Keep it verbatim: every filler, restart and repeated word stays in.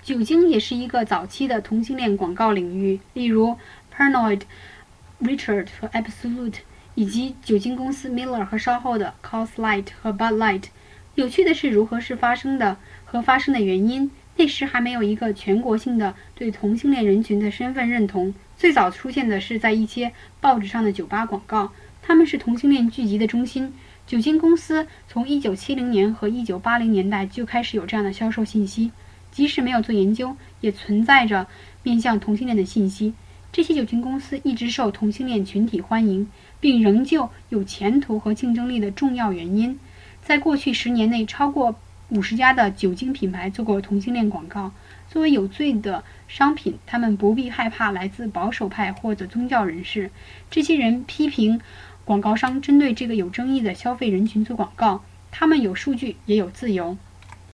酒精也是一个早期的同性恋广告领域，例如 Pernod、Richard 和 Absolut， 以及酒精公司 Miller 和稍后的 Coors Light 和 Bud Light。有趣的是如何是发生的和发生的原因。那时还没有一个全国性的对同性恋人群的身份认同，最早出现的是在一些报纸上的酒吧广告，他们是同性恋聚集的中心。酒精公司从一九七零年和一九八零年代就开始有这样的销售信息，即使没有做研究，也存在着面向同性恋的信息。这些酒精公司一直受同性恋群体欢迎，并仍旧有前途和竞争力的重要原因。在过去十年内，超过五十家的酒精品牌做过同性恋广告。作为有罪的商品，他们不必害怕来自保守派或者宗教人士。这些人批评广告商针对这个有争议的消费人群做广告，他们有数据也有自由。